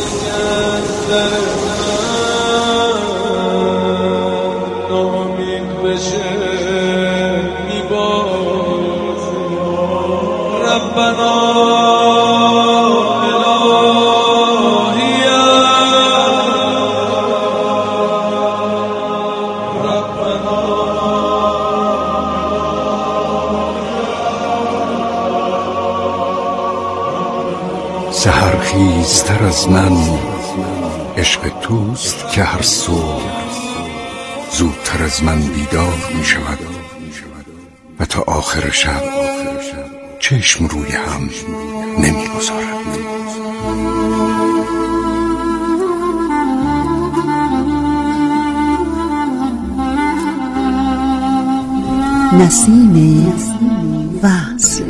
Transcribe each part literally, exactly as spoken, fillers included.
نامید بشه میبازی ربنا سحرخیزتر از من عشق توست که هر صبح زودتر از من بیدار می شود و تا آخر شب چشم روی هم نمی گذارد. نسیم وصل.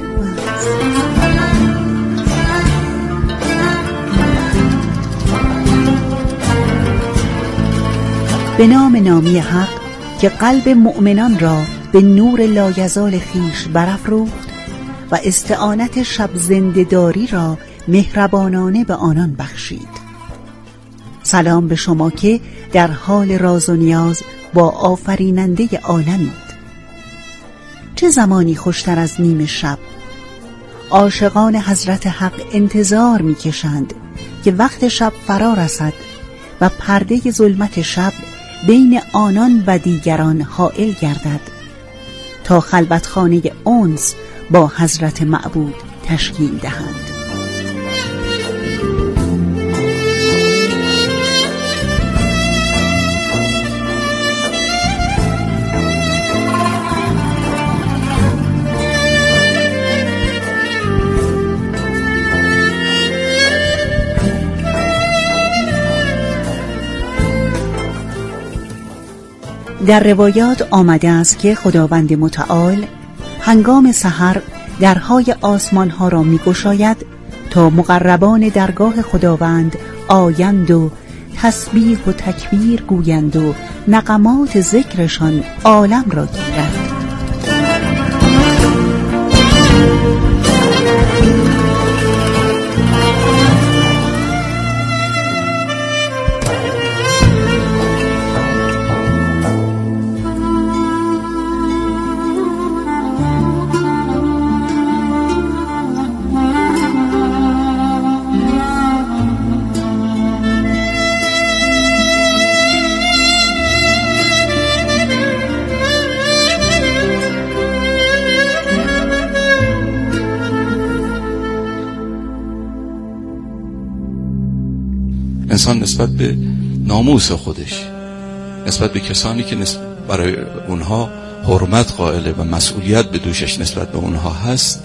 به نام نامی حق که قلب مؤمنان را به نور لایزال خویش برافروخت و استعانت شب زنده‌داری را مهربانانه به آنان بخشید. سلام به شما که در حال راز و نیاز با آفریننده عالمید. چه زمانی خوشتر از نیم شب. عاشقان حضرت حق انتظار می‌کشند که وقت شب فرا رسد و پرده ظلمت شب بین آنان و دیگران حائل گردد تا خلوتخانه انس با حضرت معبود تشکیل دهند. در روایات آمده است که خداوند متعال هنگام سحر درهای آسمان ها را می گشاید تا مقربان درگاه خداوند آیند و تسبیح و تکبیر گویند و نغمات ذکرشان عالم را گیرد. انسان نسبت به ناموس خودش، نسبت به کسانی که برای اونها حرمت قائله و مسئولیت به دوشش نسبت به اونها هست،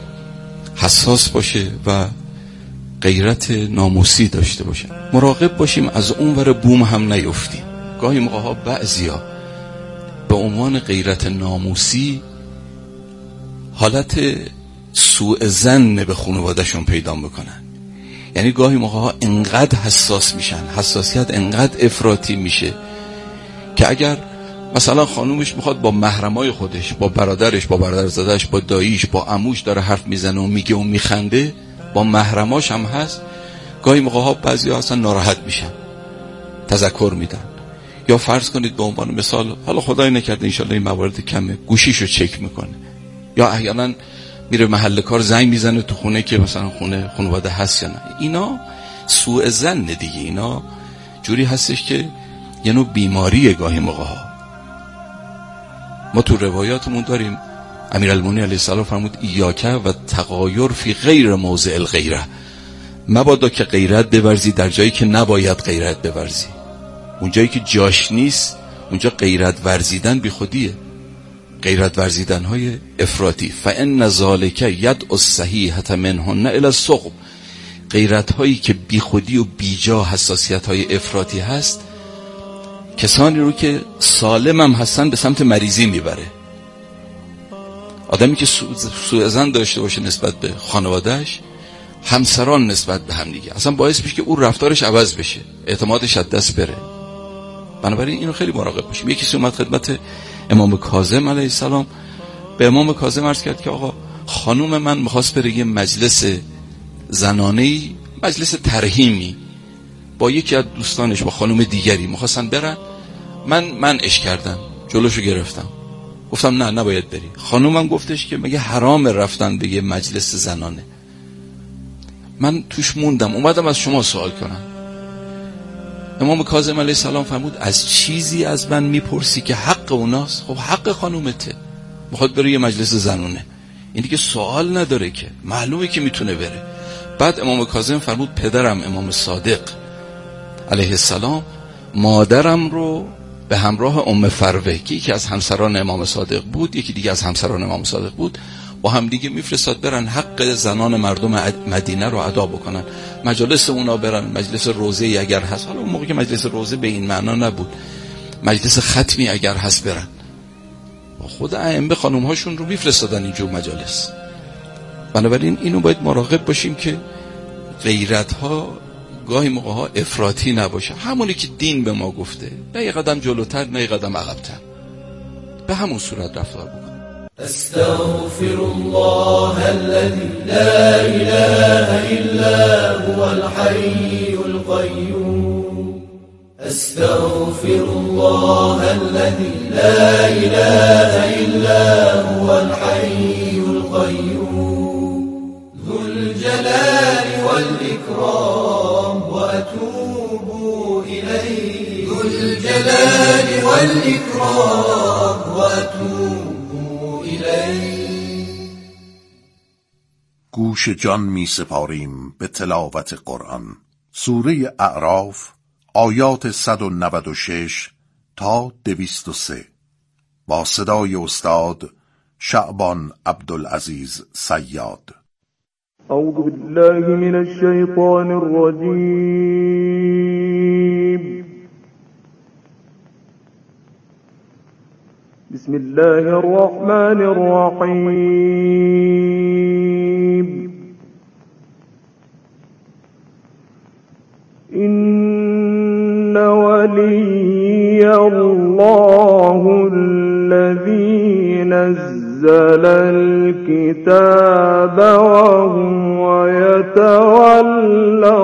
حساس باشه و غیرت ناموسی داشته باشه. مراقب باشیم از اون ور بوم هم نیفتیم. گاهی موقع ها بعضیا به عنوان غیرت ناموسی حالت سوء ظن به خانواده‌شون پیدا میکنن. یعنی گاهی موقع ها انقدر حساس میشن، حساسیت انقدر افراطی میشه که اگر مثلا خانومش میخواد با محرمای خودش، با برادرش، با برادرزادش، با داییش، با عموش داره حرف میزنه و میگه و میخنده، با محرماش هم هست، گاهی موقع ها بعضی ها اصلا ناراحت میشن، تذکر میدن. یا فرض کنید به عنوان مثال، حالا خدای نکرده انشالله این موارد کمه، گوشیشو چک میکنه، یا احیانا میره محل کار زنگ میزنه تو خونه که مثلا خونه خانواده هست یا نه. اینا سوء ظن دیگه، اینا جوری هستش که یه نوع بیماریه. گاهی موقع ها ما تو روایاتمون داریم امیرالمومنین علیه السلام فرمود ایاک و تغایر فی غیر موضع الغیره، مبادا که غیرت بورزی در جایی که نباید غیرت بورزی. اون جایی که جاش نیست اونجا غیرت ورزیدن بی خودیه، غیرت ورزیدن های افراطی. فان ذالک یدعو الصحیحة منهن الی السقم، غیرت هایی که بی خودی و بیجا، حساسیت های افراطی هست، کسانی رو که سالم هم هستن به سمت مریضی میبره. آدمی که سوء ظن داشته باشه نسبت به خانوادهش، همسران نسبت به هم دیگه، اصلا باعث میشه که اون رفتارش عوض بشه، اعتمادش از دست بره. بنابراین اینو خیلی مراقب باشیم. یکی اومد خدمت امام کاظم علیه السلام، به امام کاظم عرض کرد که آقا خانوم من میخواست بره یه مجلس زنانه‌ای، مجلس ترحیمی، با یکی از دوستانش با خانم دیگری میخواستن برن، من من اش کردم، جلوشو گرفتم، گفتم نه نباید بری. خانومم گفتش که مگه حرام رفتن به یه مجلس زنانه؟ من توش موندم، اومدم از شما سوال کنم. امام کاظم علیه السلام فرمود از چیزی از من میپرسی که حق اوناست؟ خب حق خانومته، میخواد بره یه مجلس زنونه، این دیگه سوال نداره که، معلومه که میتونه بره. بعد امام کاظم فرمود پدرم امام صادق علیه السلام مادرم رو به همراه ام فروه که یکی از همسران امام صادق بود، یکی دیگه از همسران امام صادق بود، با هم دیگه میفرستاد برن حق زنان مردم مدینه رو ادا بکنن، مجلس اونا برن، مجلس روزه اگر هست، حالا اون موقع که مجلس روزه به این معنا نبود، مجلس ختمی اگر هست برن. خود ائمه خانم هاشون رو میفرستادن اینجور مجالس. بنابراین اینو باید مراقب باشیم که غیرت ها گاهی موقع ها افراطی نباشه، همونی که دین به ما گفته، نه یه قدم جلوتر نه یه قدم عقبتر، به همون صورت رفتار بکن. استغفر الله الذي لا اله الا هو الحي القيوم استغفر الله الذي لا اله الا هو الحي القيوم ذو الجلال والإكرام وأتوب إليه ذو الجلال والإكرام وأتوب گوش جان می سپاریم به تلاوت قرآن. سوره اعراف آیات صد و نود و شش تا دویست و سه با صدای استاد شعبان عبدالعزیز صیاد. اعوذ بالله من الشیطان الرجیم. بسم الله الرحمن الرحیم. إن ولي الله الذي نزل الكتاب وهو يتولى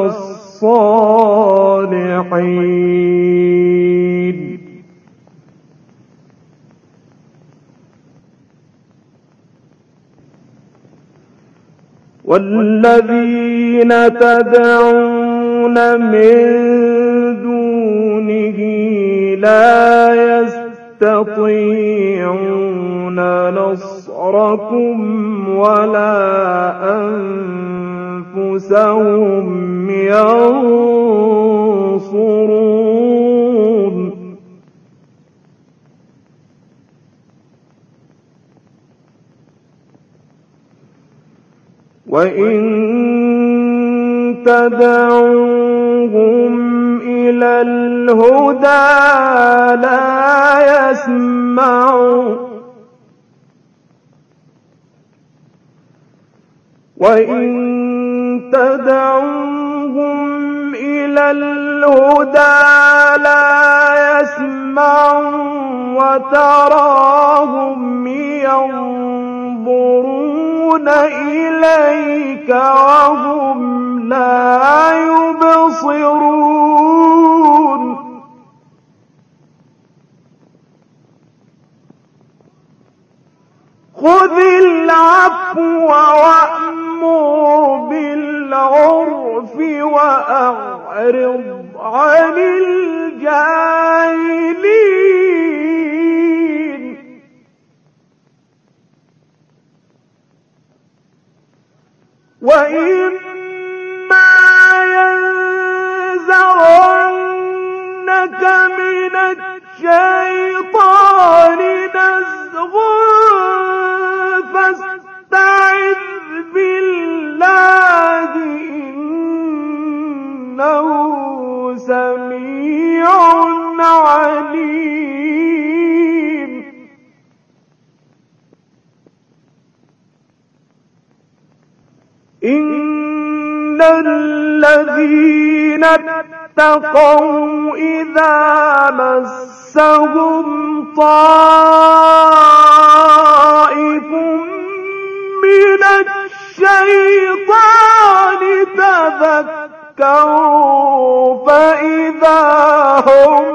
الصالحين. والذين تدعون من دونه لا يستطيعون نصركم ولا أنفسهم ينصرون. وإن تدعوهم إلى الهدى لا يسمعوا وإن تدعوهم إلى الهدى لا يسمعوا وتراهم ينظرون إليك وهم لا يبصرون. خذ العفو وأمر بالعرف وأعرض عن الجاهلين. وإما ينزغنك من الشيطان نزغ فاستعذ بالله إنه سميع عليم. إن الذين اتقوا إذا مسهم طائف من الشيطان تذكروا فإذا إذا هم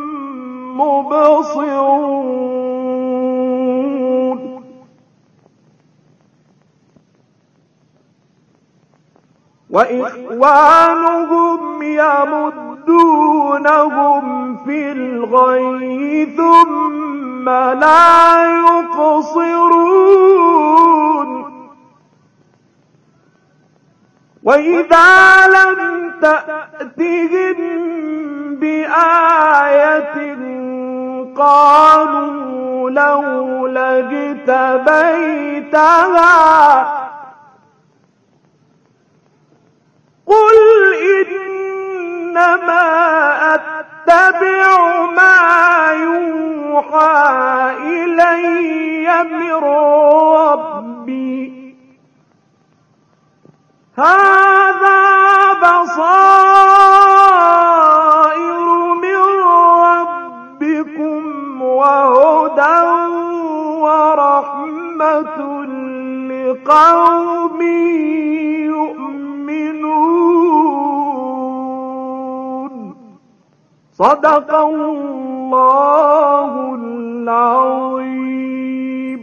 مبصرون وإخوانهم يمدونهم في الغي ثم لا يقصرون وإذا لم تأتهم بآية قالوا لولا اجتبيتها قل إنما أتبع ما يوحى إلي من ربي هذا بصائر من ربكم وهدى ورحمة لقوم يؤمنون صدق الله العظيم.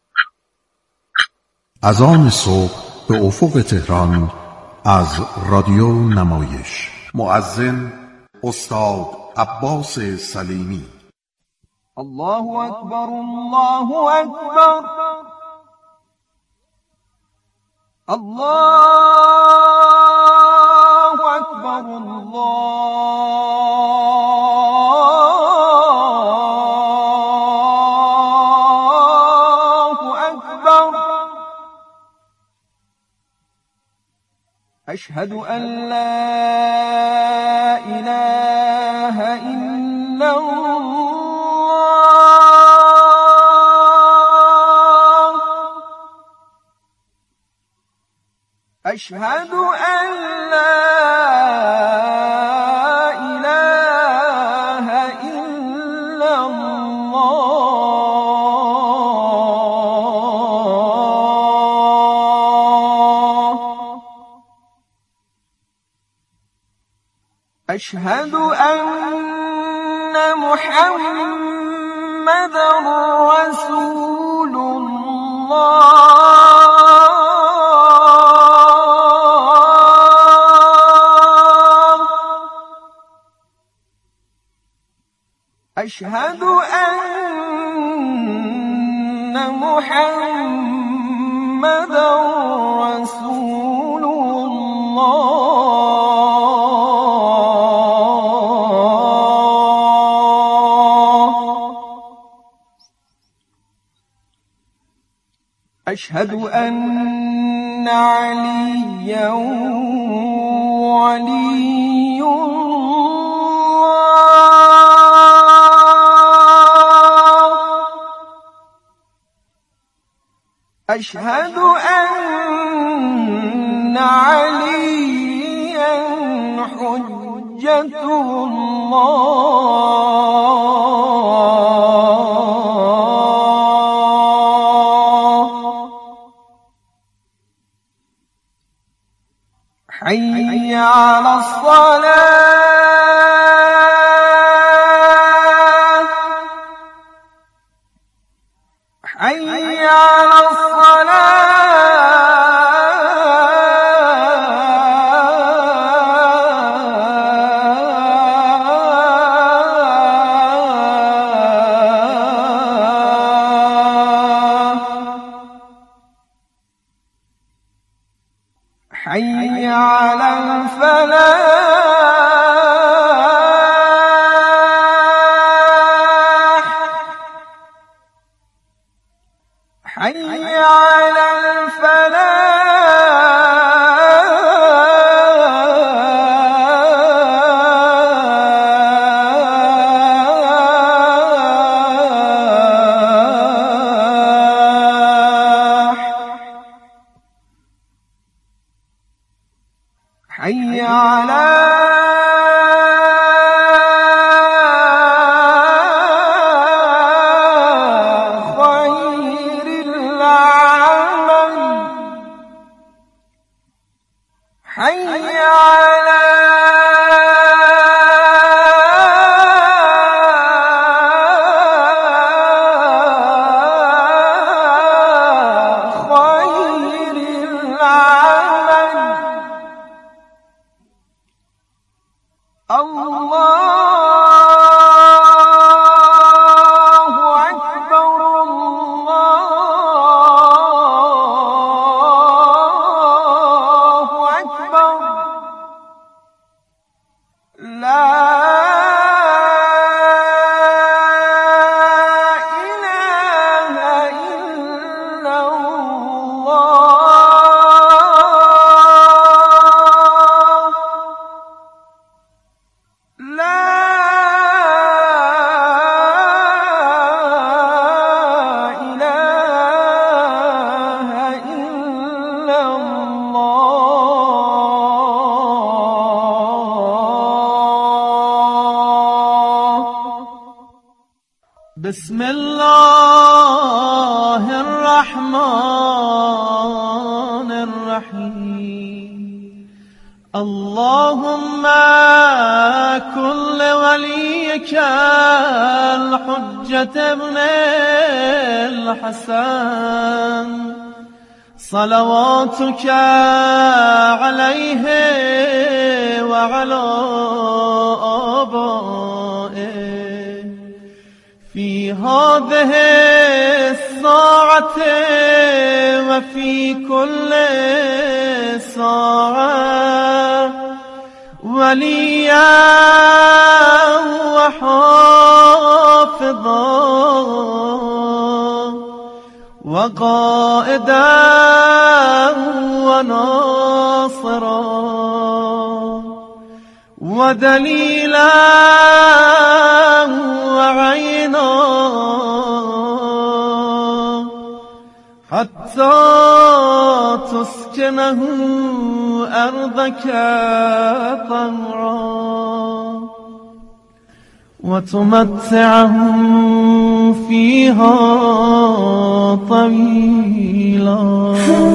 اذان صبح به افق تهران از رادیو نمایش. مؤذن استاد عباس سلیمی. الله اکبر الله اکبر الله اکبر الله اکبر اشهد ان لا اله الا الله اشهد ان لا اله الا الله اشهد ان محمدا رسول الله أشهد أن محمدا رسول الله أشهد أن عليا ولي أشهد أن عليا حجة الله حي على الصلاة حي على حي على الفلاح بسم الله الرحمن الرحيم اللهم كن لوليك الحجة ابن الحسن صلواتك عليه وعلى آبائه في هذه الساعة وفي كل ساعة وليا وحافظا وقائدا وناصرا ودليلا وعينا حتى تسكنه أرضك طوعا وتمتعهم فيها طويلا.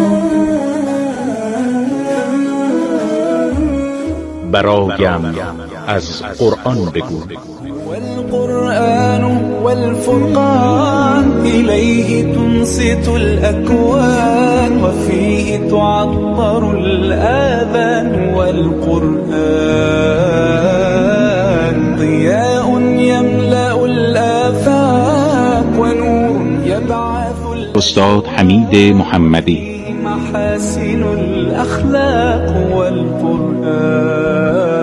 برایم از قرآن بگو. والقرآن والفرقان إليه تنصت الأكوان وفيه تعطر الآذان والقرآن ضياء يملأ الآفاق ونور يبعث استاد حمید محمدی. محاسن الأخلاق والقرآن.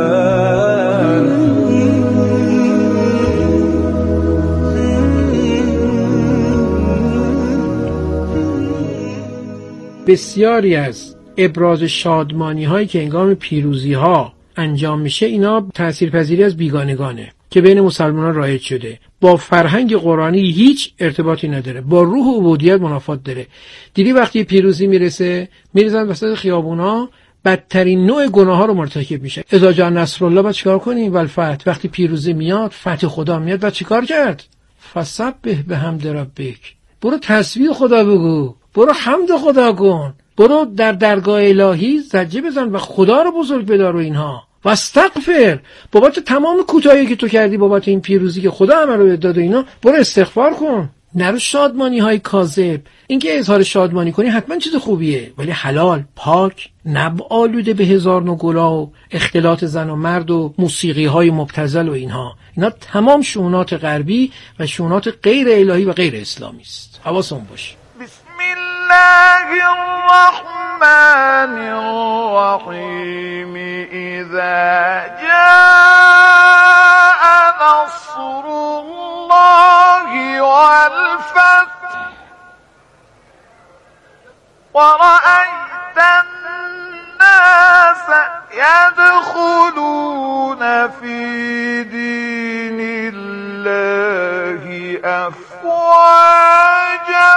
بسیاری از ابراز شادمانی هایی که هنگام پیروزی ها انجام میشه اینا تاثیرپذیری از بیگانگانه که بین مسلمانان رایج شده، با فرهنگ قرآنی هیچ ارتباطی نداره، با روح عبودیت منافات داره. دیدی وقتی پیروزی میرسه میرزن وسط خیابونا بدترین نوع گناه ها رو مرتکب میشه. اذا جاء نصر الله بعد چیکار کنیم؟ والفتح. وقتی پیروزی میاد، فتح خدا میاد، بعد چیکار کرد؟ فسبح بحمد ربک. برو تسبیح خدا بگو، برو حمد خدا کن، برو در درگاه الهی زجه بزن و خدا رو بزرگ بدار. و اینها و استغفر بابت تمام کوتاهی که تو کردی، بابت این پیروزی که خدا همه رو داد و اینا، برو استغفار کن. نرو شادمانی های کاذب. اینکه اظهار شادمانی کنی حتما چیز خوبیه، ولی حلال، پاک، نب آلوده به هزار نوع گناه و اختلاط زن و مرد و موسیقی های مبتذل و اینها. اینا تمام شؤونات غربی و شؤونات غیر الهی و غیر اسلامی است. حواسمون باشه. بسم الله الرحمن الرحیم اذا جاء نصر الله والفتح ورأيت الناس يدخلون في دين الله أفواجا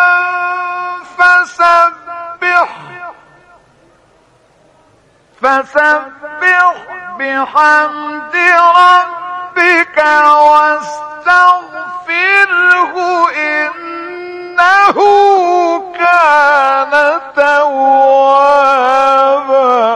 فسبح فسبح بحمد ربك واستغفره إنه كان توابا.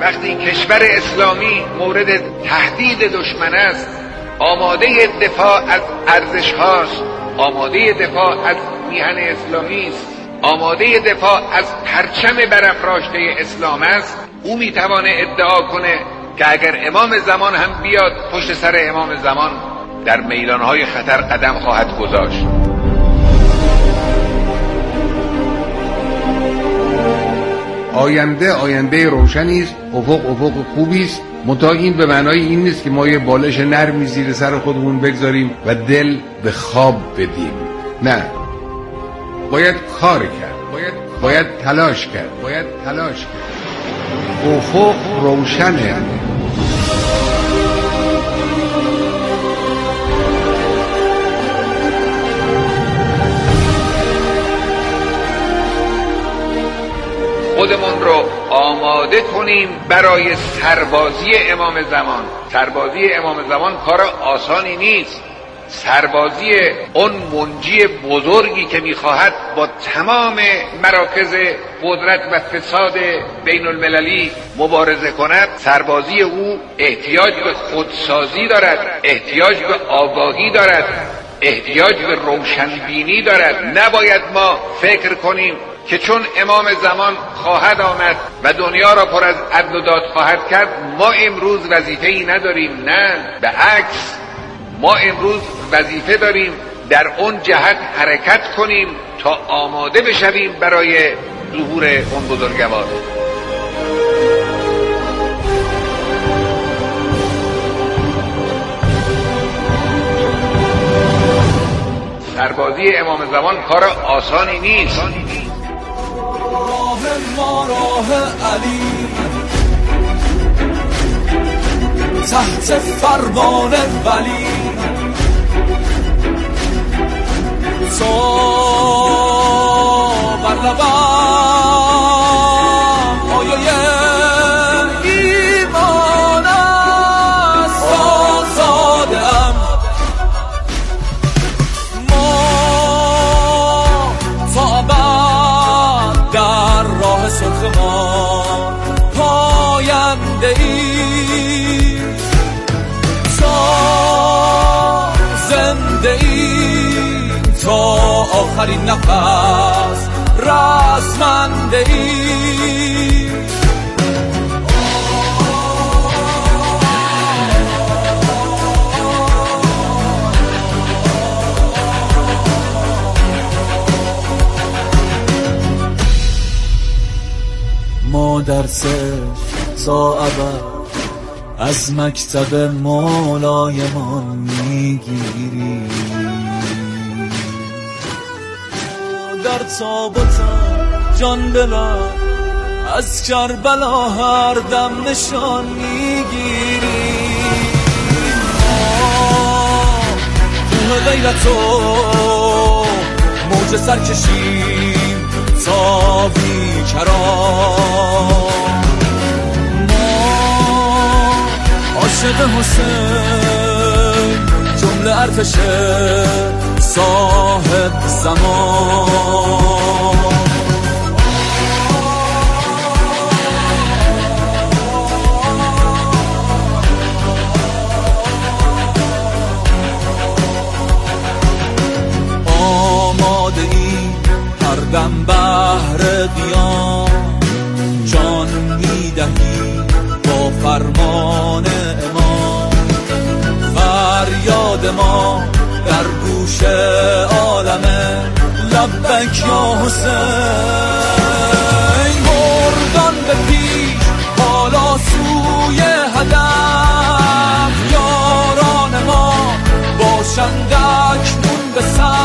وقتی کشور اسلامی مورد تهدید دشمن است، آماده دفاع از ارزش هاست، آماده دفاع از میهن اسلامی است، آماده دفاع از پرچم برافراشته اسلام است، او میتوانه ادعا کنه که اگر امام زمان هم بیاد پشت سر امام زمان در میدانهای خطر قدم خواهد گذاشت. آینده آینده روشنی است، افق افق خوبی است، منتها این به معنای این نیست که ما یه بالش نرمی زیر سر خودمون بگذاریم و دل به خواب بدیم. نه، باید کار کرد، باید باید تلاش کرد، باید تلاش کرد. افق روشنه. خودمون رو آماده کنیم برای سربازی امام زمان. سربازی امام زمان کار آسانی نیست. سربازی اون منجی بزرگی که میخواهد با تمام مراکز قدرت و فساد بین المللی مبارزه کند، سربازی او احتیاج به خودسازی دارد، احتیاج به آگاهی دارد، احتیاج به روشنبینی دارد. نباید ما فکر کنیم که چون امام زمان خواهد آمد و دنیا را پر از عدل و داد خواهد کرد ما امروز وظیفه‌ای نداریم. نه، به عکس، ما امروز وظیفه داریم در اون جهت حرکت کنیم تا آماده بشویم برای ظهور اون بزرگوار. سربازی امام زمان کار آسانی نیست. راه ما راه علی تحت فرمان ولی تو بر لبم پایه ایمان است آزادم. ما تا ابد در راه سرخ ما پاینده ای، تا زنده ای، تا آخرین نفس رزمنده ای. ما در سه تا ابد از مکتب مولایمان میگیری، در تابوتم جان بلا از کربلا هر دم نشان میگیری. کوه لیلتو موج سر کشیم تا بیکران. عاشق حسین جمله ارتش صاحب زمان. آماده ای هر دم بهر قیام جان میدهی با فرمان امام. فریاد ما در گوش عالمه لبک یا حسین. مردان به پیش بالا سوی هدف، یاران ما باشند اکنون به سر